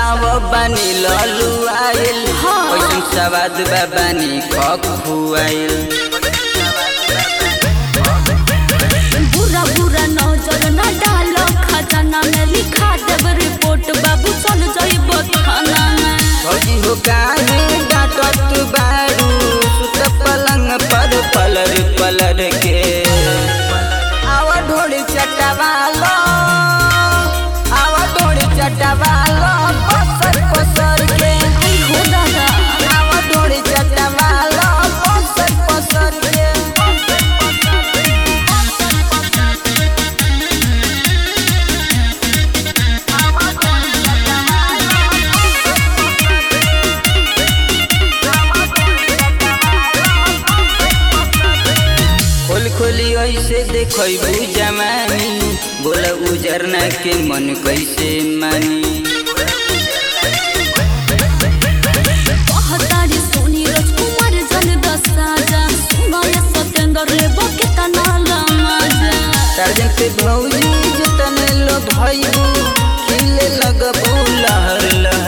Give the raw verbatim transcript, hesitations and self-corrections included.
गाँव बनी ललू आइल ओइसन सवाद बाबानी खुआइल बुरा बुरा नजर न डालो खजाना में लिखा देब रिपोर्ट बाबू चल जाइब थाना में। फौजी हो काहे डांटत बारू सुत पलंग पर पलर पलर के आवा ढोली चटवालो आवा ढोली चटवालो पसर पसर के हो दादा आवा ढोली चटवालो पसर पसर के खोल खोली ऐसे देखबू जमानी बोला उजरना के मन कैसे मानी कहतारी सोनी राजकुमार जन दसा जा सुनाय सतेंद्र रे बके तना लमाजा टार्जन पे भौजी जतने लो भाईबू खिले लगबू लहर लहर